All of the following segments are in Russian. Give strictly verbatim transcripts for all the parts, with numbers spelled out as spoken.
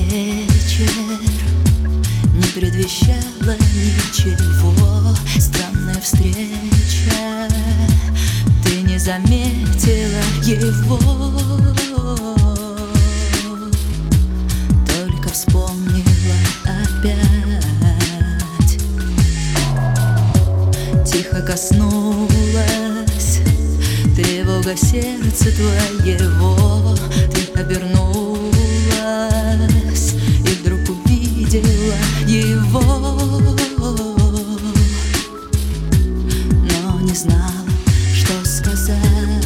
вечер не предвещала ничего. Странная встреча, ты не заметила его, только вспомнила опять. Тихо коснулась тревога сердца твоего. Ты обернулась и вдруг увидела его, но не знала, что сказать.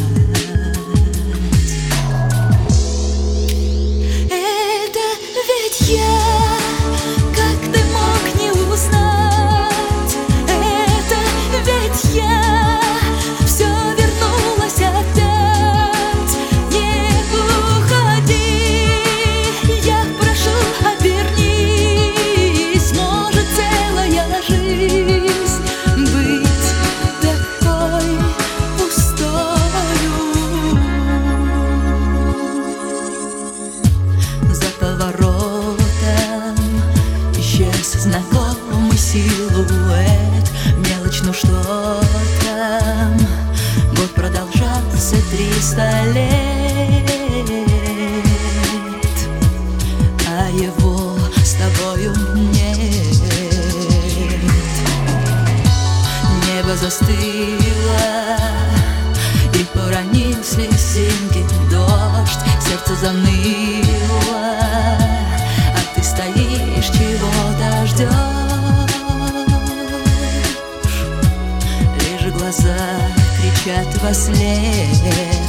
Это ведь я, как ты мог не узнать? Это ведь я. Знакомый силуэт, мелочь, ну что там? Год продолжался триста лет, а его с тобою нет. Небо застыло и уронил слезинки дождь. Сердце заныло, а ты стоишь, чего-то ждешь. Лишь глаза кричат во след.